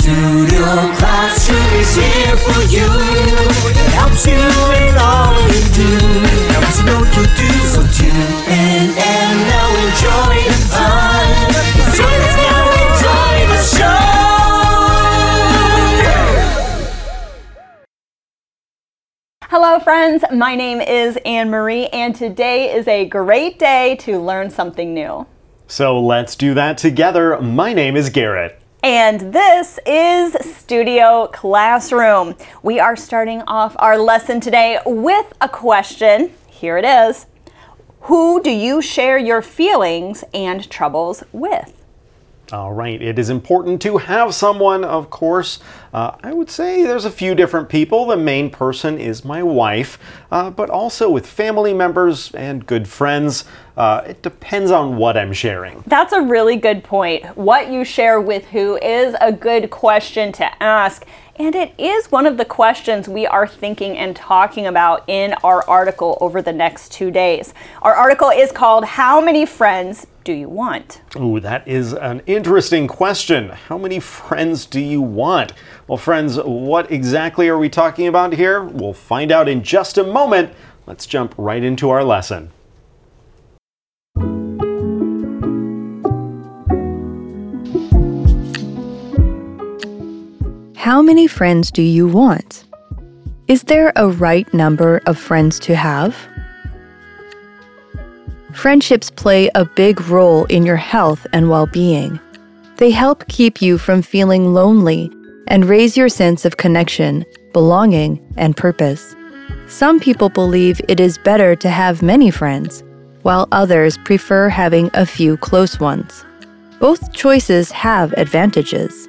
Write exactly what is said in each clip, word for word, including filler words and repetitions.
Studio Classroom is here for you. It helps you in all you do. Helps you know what you do. So tune in and now enjoy the fun. Join us now, enjoy the show. Hello friends, my name is Anne Marie and today is a great day to learn something new. So let's do that together. My name is Garrett. And this is Studio Classroom. We are starting off our lesson today with a question. Here it is. Who do you share your feelings and troubles with? All right, it is important to have someone, of course. Uh, I would say there's a few different people. The main person is my wife, uh, but also with family members and good friends. Uh, it depends on what I'm sharing. That's a really good point. What you share with who is a good question to ask. And it is one of the questions we are thinking and talking about in our article over the next two days. Our article is called, How Many Friends Do You Want? Ooh, that is an interesting question. How many friends do you want? Well, friends, what exactly are we talking about here? We'll find out in just a moment. Let's jump right into our lesson. How many friends do you want? Is there a right number of friends to have? Friendships play a big role in your health and well-being. They help keep you from feeling lonely and raise your sense of connection, belonging, and purpose. Some people believe it is better to have many friends, while others prefer having a few close ones. Both choices have advantages.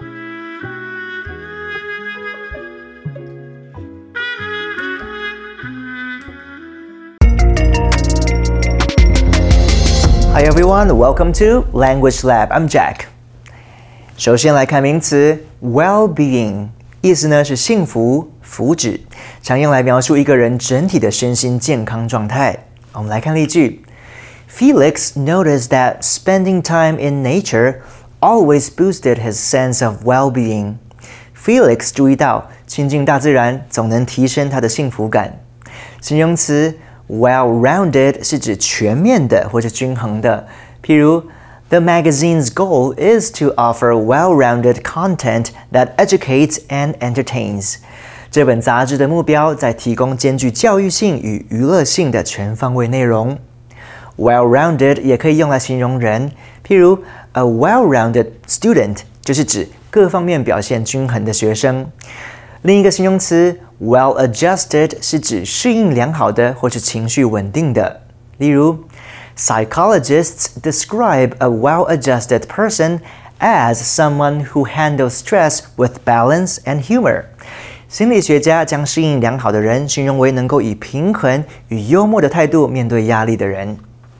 Hi everyone, welcome to Language Lab. I'm Jack. 首先来看名词 well-being， 意思呢是幸福、福祉，常用来描述一个人整体的身心健康状态。我们来看例句 Felix noticed that spending time in nature always boosted his sense of well-being. Felix 注意到亲近大自然总能提升他的幸福感。形容词Well-rounded 是指全面的或者均衡的，譬如 The magazine's goal is to offer well-rounded content that educates and entertains. 这本杂志的目标在提供兼具教育性与娱乐性的全方位内容。Well-rounded 也可以用来形容人，譬如 A well-rounded student 就是指各方面表现均衡的学生。另一个形容词 well-adjusted 是指适应良好的或是情绪稳定的。例如 Psychologists describe a well-adjusted person as someone who handles stress with balance and humor. 心理学家将适应良好的人形容为能够以平衡与幽默的态度面对压力的人。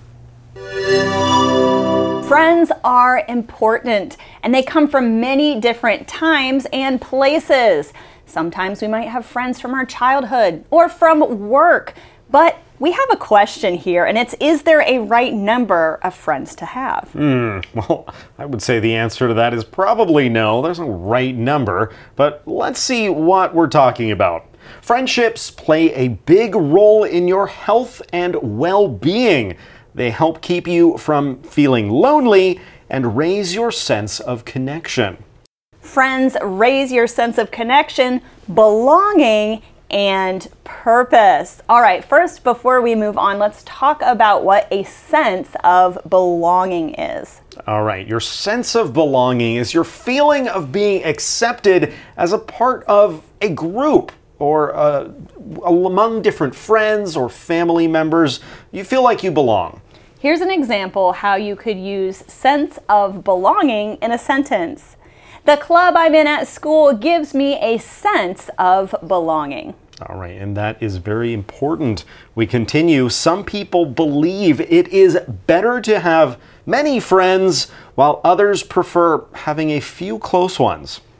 Friends are important, and they come from many different times and places. Sometimes we might have friends from our childhood or from work, but we have a question here, and it's, is there a right number of friends to have? Hmm, well, I would say the answer to that is probably no. There's no right number, but let's see what we're talking about. Friendships play a big role in your health and well-being. They help keep you from feeling lonely and raise your sense of connection. Friends raise your sense of connection, belonging, and purpose. All right, first, before we move on, let's talk about what a sense of belonging is. All right, your sense of belonging is your feeling of being accepted as a part of a group or uh, among different friends or family members. You feel like you belong. Here's an example how you could use sense of belonging in a sentence. The club I'm in at school gives me a sense of belonging. All right, and that is very important. We continue. Some people believe it is better to have many friends, while others prefer having a few close ones.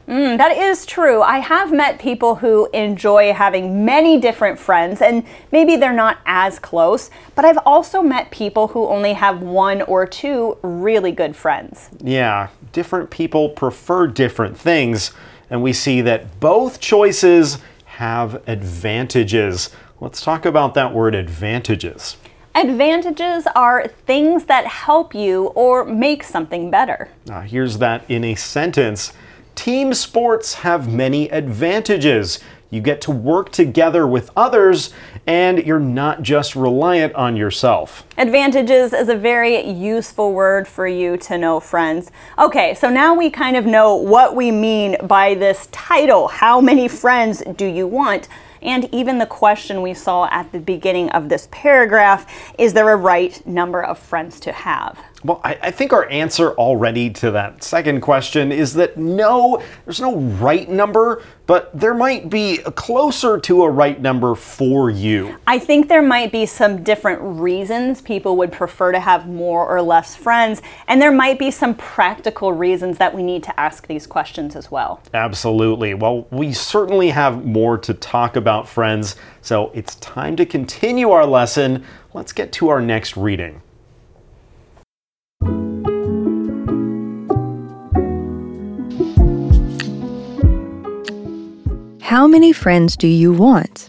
Mm, that is true. I have met people who enjoy having many different friends, and maybe they're not as close, but I've also met people who only have one or two really good friends. Yeah, different people prefer different things, and we see that both choices have advantages. Let's talk about that word advantages. Advantages are things that help you or make something better. Now, here's that in a sentence. Team sports have many advantages. You get to work together with others, and you're not just reliant on yourself. Advantages is a very useful word for you to know, friends. Okay, so now we kind of know what we mean by this title, How Many Friends Do You Want? And even the question we saw at the beginning of this paragraph, is there a right number of friends to have? Well, I, I think our answer already to that second question is that no, there's no right number, but there might be closer to a right number for you. I think there might be some different reasons people would prefer to have more or less friends, and there might be some practical reasons that we need to ask these questions as well. Absolutely. Well, we certainly have more to talk about, friends, so it's time to continue our lesson. Let's get to our next reading. How many friends do you want?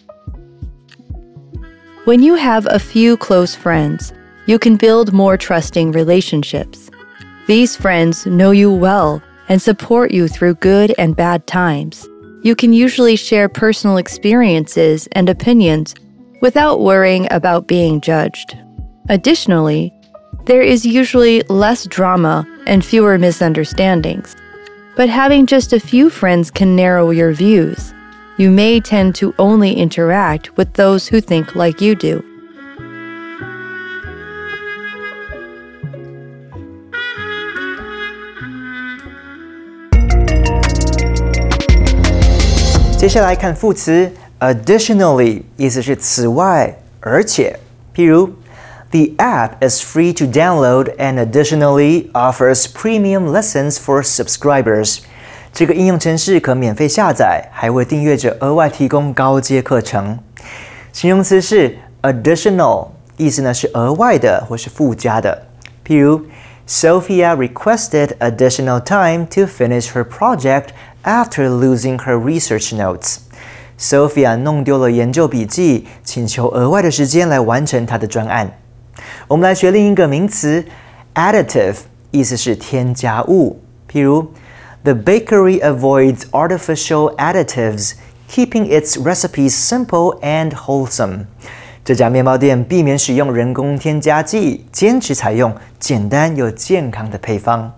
When you have a few close friends, you can build more trusting relationships. These friends know you well and support you through good and bad times. You can usually share personal experiences and opinions without worrying about being judged. Additionally, there is usually less drama and fewer misunderstandings. But having just a few friends can narrow your views. You may tend to only interact with those who think like you do. "接下来看副词 additionally， 意思是此外，而且。譬如 The app is free to download and additionally offers premium lessons for subscribers. 这个应用程式可免费下载，还为订阅者额外提供高阶课程。形容词是 additional， 意思呢是额外的或是附加的。譬如 Sophia requested additional time to finish her project after losing her research notes. Sophia 弄丢了研究笔记，请求额外的时间来完成她的专案。我们来学另一个名词 additive， 意思是添加物。譬如The bakery avoids artificial additives, keeping its recipes simple and wholesome. 这家面包店避免使用人工添加剂，坚持采用简单又健康的配方。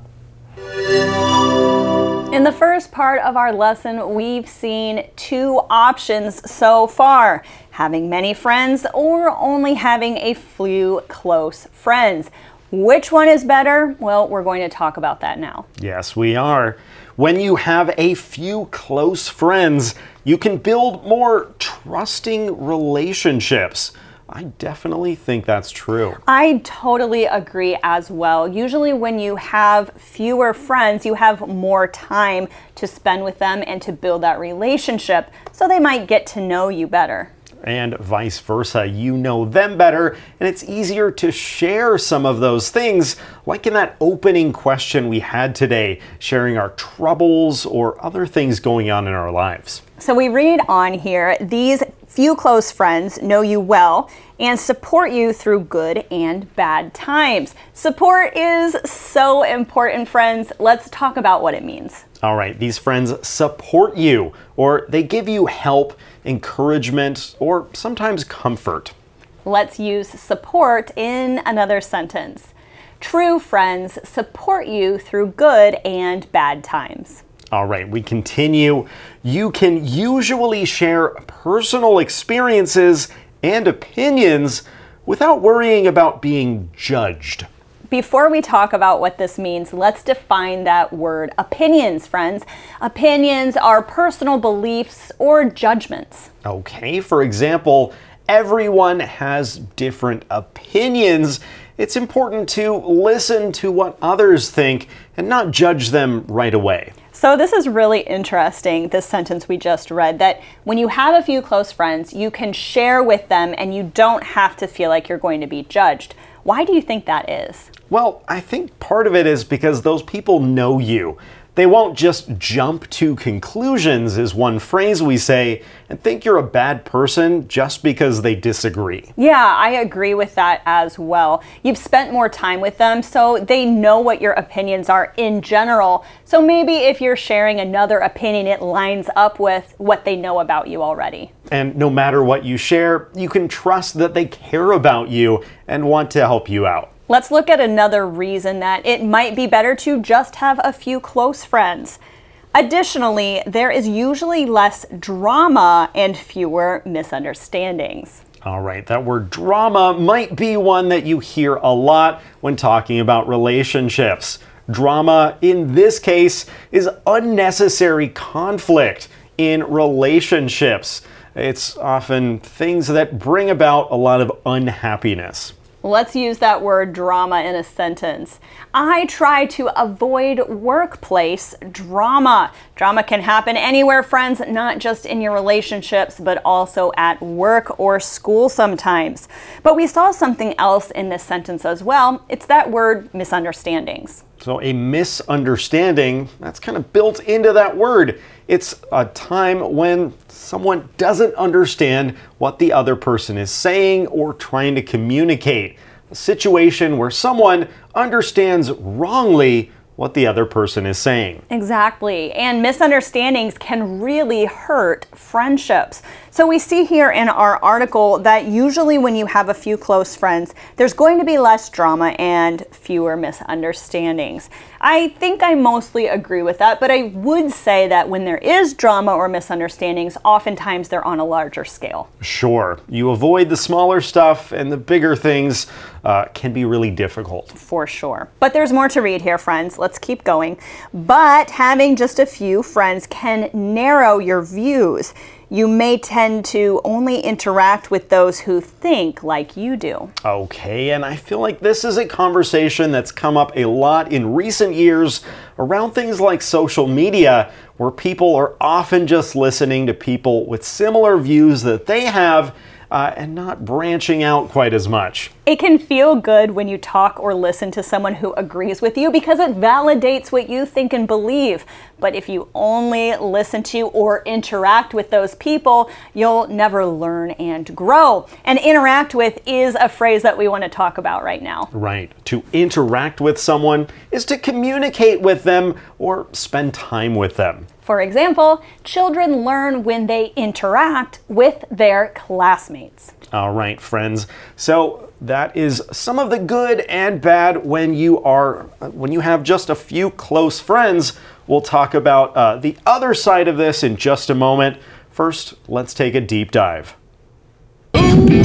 In the first part of our lesson, we've seen two options so far, having many friends or only having a few close friends. Which one is better? Well, we're going to talk about that now. Yes, we are. When you have a few close friends, you can build more trusting relationships. I definitely think that's true. I totally agree as well. Usually when you have fewer friends, you have more time to spend with them and to build that relationship, so they might get to know you better. And vice versa, you know them better, and it's easier to share some of those things, like in that opening question we had today, sharing our troubles or other things going on in our lives. So we read on here, these few close friends know you well and support you through good and bad times. Support is so important, friends. Let's talk about what it means. All right, these friends support you, or they give you help, encouragement, or sometimes comfort. Let's use support in another sentence. True friends support you through good and bad times. All right, we continue. You can usually share personal experiences and opinions without worrying about being judged. Before we talk about what this means, let's define that word opinions, friends. Opinions are personal beliefs or judgments. Okay, for example, everyone has different opinions. It's important to listen to what others think and not judge them right away. So this is really interesting, this sentence we just read, that when you have a few close friends, you can share with them and you don't have to feel like you're going to be judged. Why do you think that is? Well, I think part of it is because those people know you. They won't just jump to conclusions, is one phrase we say, and think you're a bad person just because they disagree. Yeah, I agree with that as well. You've spent more time with them, so they know what your opinions are in general. So maybe if you're sharing another opinion, it lines up with what they know about you already. And no matter what you share, you can trust that they care about you and want to help you out. Let's look at another reason that it might be better to just have a few close friends. Additionally, there is usually less drama and fewer misunderstandings. All right, that word drama might be one that you hear a lot when talking about relationships. Drama, in this case, is unnecessary conflict in relationships. It's often things that bring about a lot of unhappiness. Let's use that word drama in a sentence. I try to avoid workplace drama. Drama can happen anywhere, friends, not just in your relationships, but also at work or school sometimes. But we saw something else in this sentence as well. It's that word misunderstandings. So a misunderstanding, that's kind of built into that word. It's a time when someone doesn't understand what the other person is saying or trying to communicate. A situation where someone understands wrongly what the other person is saying. Exactly. And misunderstandings can really hurt friendships. So we see here in our article that usually when you have a few close friends, there's going to be less drama and fewer misunderstandings. I think I mostly agree with that, but I would say that when there is drama or misunderstandings, oftentimes they're on a larger scale. Sure. You avoid the smaller stuff, and the bigger things uh, can be really difficult. For sure. But there's more to read here, friends. Let's keep going. But having just a few friends can narrow your views. You may tend to only interact with those who think like you do. Okay, and I feel like this is a conversation that's come up a lot in recent years around things like social media, where people are often just listening to people with similar views that they have uh, and not branching out quite as much. It can feel good when you talk or listen to someone who agrees with you because it validates what you think and believe. But if you only listen to or interact with those people, you'll never learn and grow. And interact with is a phrase that we want to talk about right now. Right. To interact with someone is to communicate with them or spend time with them. For example, children learn when they interact with their classmates. All right, friends. So that is some of the good and bad when you are when you have just a few close friends. We'll talk about uh, the other side of this in just a moment. First, let's take a deep dive. Deep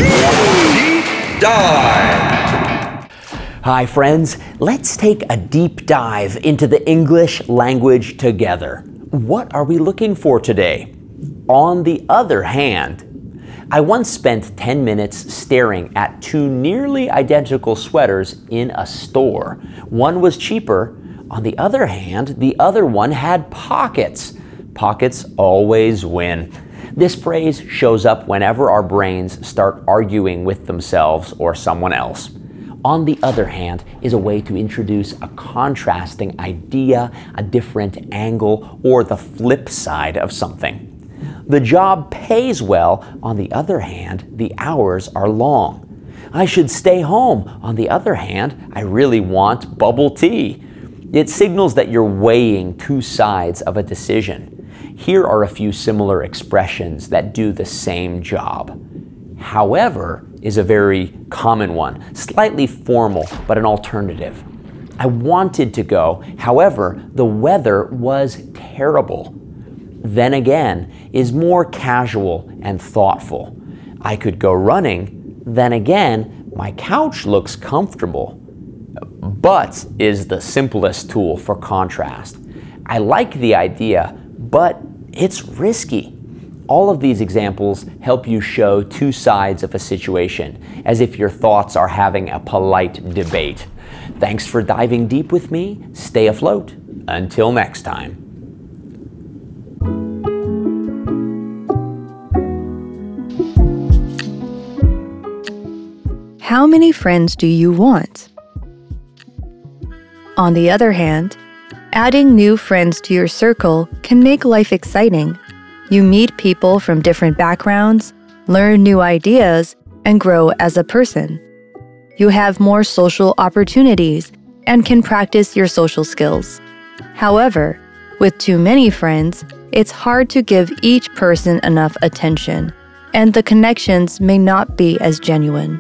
dive. Hi, friends. Let's take a deep dive into the English language together. What are we looking for today? On the other hand, I once spent ten minutes staring at two nearly identical sweaters in a store. One was cheaper. On the other hand, the other one had pockets. Pockets always win. This phrase shows up whenever our brains start arguing with themselves or someone else. On the other hand is a way to introduce a contrasting idea, a different angle, or the flip side of something. The job pays well. On the other hand, the hours are long. I should stay home. On the other hand, I really want bubble tea. It signals that you're weighing two sides of a decision. Here are a few similar expressions that do the same job. However is a very common one, slightly formal, but an alternative. I wanted to go, however, the weather was terrible. Then again is more casual and thoughtful. I could go running, then again, my couch looks comfortable. But is the simplest tool for contrast. I like the idea, but it's risky. All of these examples help you show two sides of a situation, as if your thoughts are having a polite debate. Thanks for diving deep with me. Stay afloat. Until next time. How many friends do you want? On the other hand, adding new friends to your circle can make life exciting. You meet people from different backgrounds, learn new ideas, and grow as a person. You have more social opportunities and can practice your social skills. However, with too many friends, it's hard to give each person enough attention, and the connections may not be as genuine.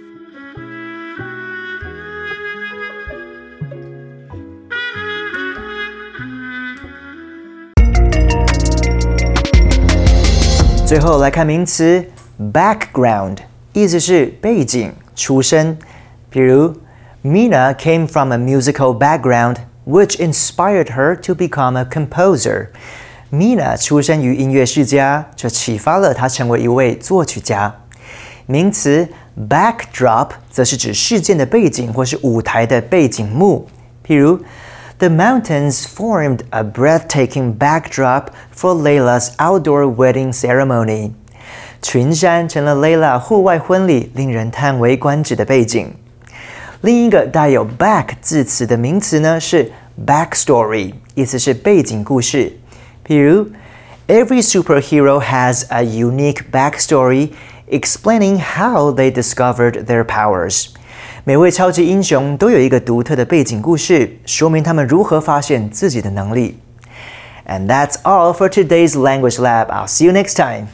"最后来看名词 background， 意思是背景、出身。比如 Mina came from a musical background, which inspired her to become a composer. Mina 出身于音乐世家，这启发了她成为一位作曲家。名词 backdrop 则是指事件的背景或是舞台的背景幕。譬如 The mountains formed a breathtaking backdrop for Layla's outdoor wedding ceremony. 群山成了 Layla 户外婚礼令人叹为观止的背景。另一个带有 back 字词的名词呢是 backstory， 意思是背景故事。譬如 Every superhero has a unique backstory explaining how they discovered their powers. 每位超级英雄都有一个独特的背景故事，说明他们如何发现自己的能力。And that's all for today's Language Lab. I'll see you next time.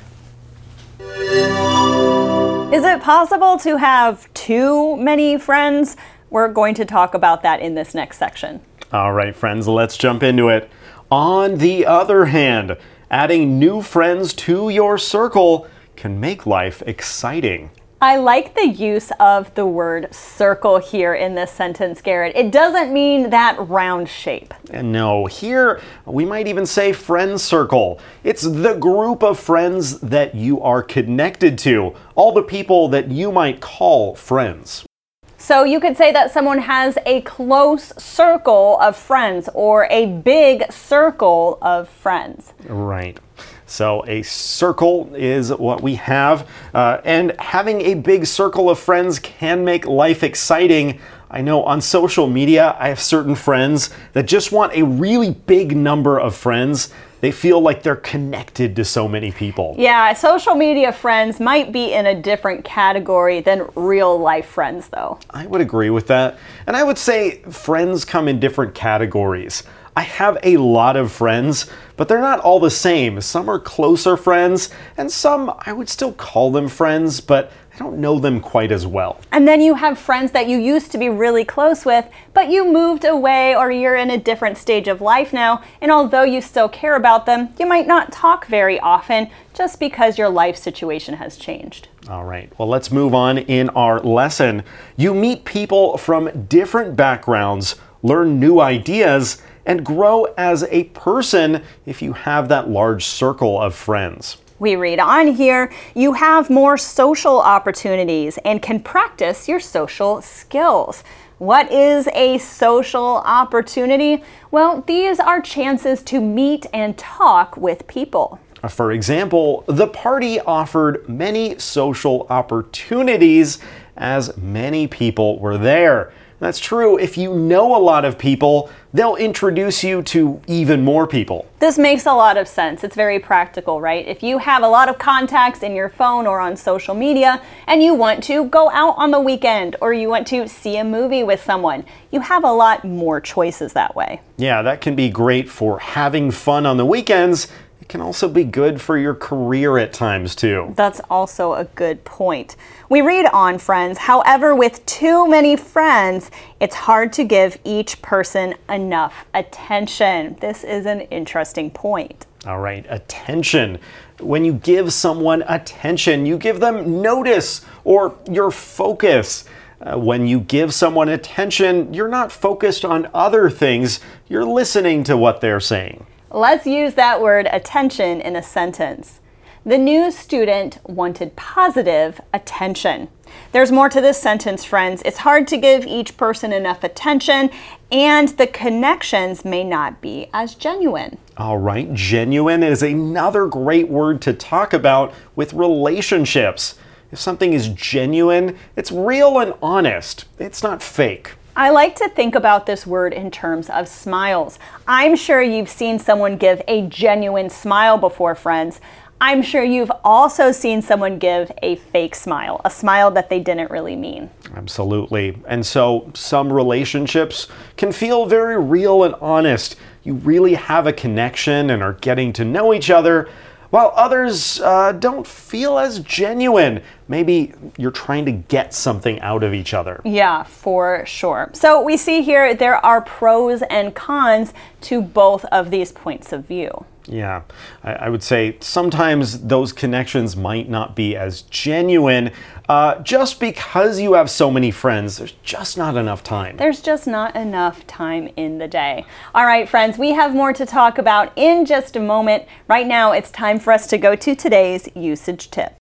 Is it possible to have too many friends? We're going to talk about that in this next section. All right, friends, let's jump into it. On the other hand, adding new friends to your circle can make life exciting. I like the use of the word circle here in this sentence, Garrett. It doesn't mean that round shape. And no, here we might even say friend circle. It's the group of friends that you are connected to, all the people that you might call friends. So you could say that someone has a close circle of friends or a big circle of friends. Right. So a circle is what we have, uh, and having a big circle of friends can make life exciting. I know on social media, I have certain friends that just want a really big number of friends. They feel like they're connected to so many people. Yeah, social media friends might be in a different category than real life friends, though. I would agree with that. And I would say friends come in different categories. I have a lot of friends, but they're not all the same. Some are closer friends, and some I would still call them friends, but I don't know them quite as well. And then you have friends that you used to be really close with, but you moved away or you're in a different stage of life now, and although you still care about them, you might not talk very often just because your life situation has changed. All right, well, let's move on in our lesson. You meet people from different backgrounds, learn new ideas, and grow as a person if you have that large circle of friends. We read on here, you have more social opportunities and can practice your social skills. What is a social opportunity? Well, these are chances to meet and talk with people. For example, the party offered many social opportunities as many people were there. That's true. If you know a lot of people, they'll introduce you to even more people. This makes a lot of sense. It's very practical, right? If you have a lot of contacts in your phone or on social media and you want to go out on the weekend or you want to see a movie with someone, you have a lot more choices that way. Yeah, that can be great for having fun on the weekends. It can also be good for your career at times too. That's also a good point. We read on, friends, however, with too many friends, it's hard to give each person enough attention. This is an interesting point. All right, attention. When you give someone attention, you give them notice or your focus. Uh, when you give someone attention, you're not focused on other things. You're listening to what they're saying. Let's use that word attention in a sentence. The new student wanted positive attention. There's more to this sentence, friends. It's hard to give each person enough attention, and the connections may not be as genuine. All right, genuine is another great word to talk about with relationships. If something is genuine, it's real and honest. It's not fake. I like to think about this word in terms of smiles. I'm sure you've seen someone give a genuine smile before, friends. I'm sure you've also seen someone give a fake smile, a smile that they didn't really mean. Absolutely. And so some relationships can feel very real and honest. You really have a connection and are getting to know each other, while others uh, don't feel as genuine. Maybe you're trying to get something out of each other. Yeah, for sure. So we see here there are pros and cons to both of these points of view. Yeah, I, I would say sometimes those connections might not be as genuine uh, just because you have so many friends. There's just not enough time. There's just not enough time in the day. All right, friends, we have more to talk about in just a moment. Right now, it's time for us to go to today's usage tip.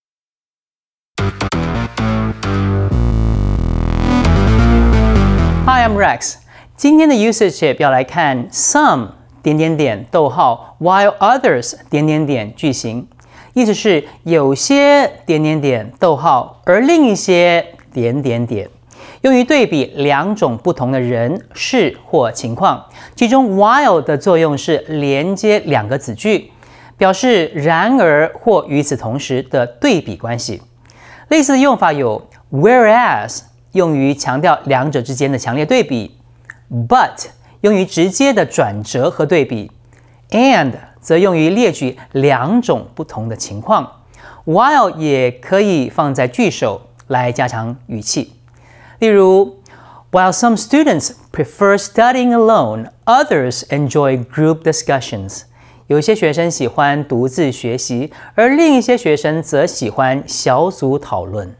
Hi, I'm Rex. 今天的 usage tip 要来看 some 点点点逗号 while others 点点点句型，意思是有些点点点逗号，而另一些点点点，用于对比两种不同的人、事或情况。其中 while 的作用是连接两个子句，表示然而或与此同时的对比关系。类似的用法有 whereas 用于强调两者之间的强烈对比 ，but 用于直接的转折和对比 ，and 则用于列举两种不同的情况。while 也可以放在句首来加强语气。例如 ，While some students prefer studying alone, others enjoy group discussions. 有一些学生喜欢独自学习，而另一些学生则喜欢小组讨论。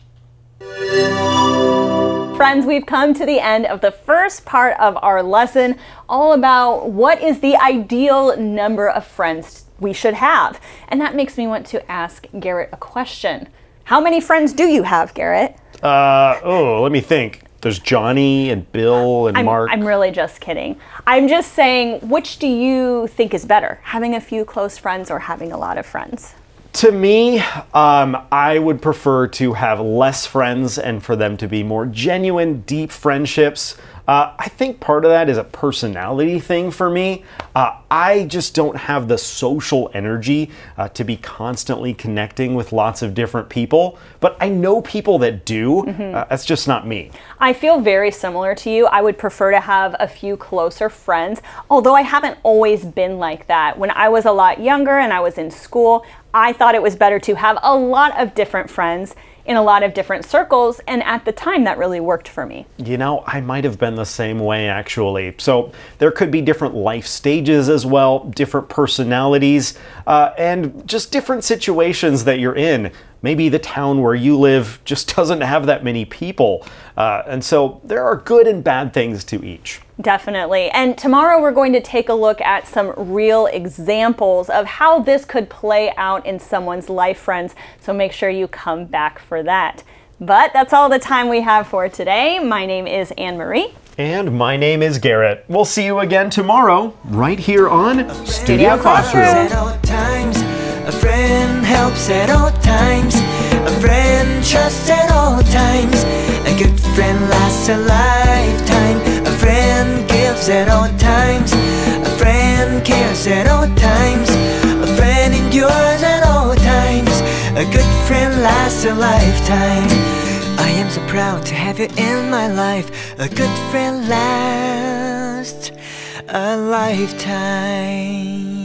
Friends, we've come to the end of the first part of our lesson, all about what is the ideal number of friends we should have. And that makes me want to ask Garrett a question. How many friends do you have, Garrett? Uh, oh, let me think. There's Johnny and Bill and I'm, Mark. I'm really just kidding. I'm just saying, which do you think is better, having a few close friends or having a lot of friends? To me, um, I would prefer to have less friends and for them to be more genuine, deep friendships. Uh, I think part of that is a personality thing for me. Uh, I just don't have the social energy uh, to be constantly connecting with lots of different people, but I know people that do. Mm-hmm. Uh, that's just not me. I feel very similar to you. I would prefer to have a few closer friends, although I haven't always been like that. When I was a lot younger and I was in school, I thought it was better to have a lot of different friends in a lot of different circles, and at the time that really worked for me. You know, I might have been the same way actually. So there could be different life stages as well, different personalities, uh, and just different situations that you're in. Maybe the town where you live just doesn't have that many people. Uh, and so there are good and bad things to each. Definitely. And tomorrow we're going to take a look at some real examples of how this could play out in someone's life, friends. So make sure you come back for that. But that's all the time we have for today. My name is Anne-Marie. And my name is Garrett. We'll see you again tomorrow, right here on Studio Classroom. At all times, a friend helps at all times, a friend trusts at all times, a good friend lasts a lifetime, a friend gives at all times, a friend cares at all times, a friend endures at all times, a good friend lasts a lifetime. I am so proud to have you in my life, a good friend lasts a lifetime.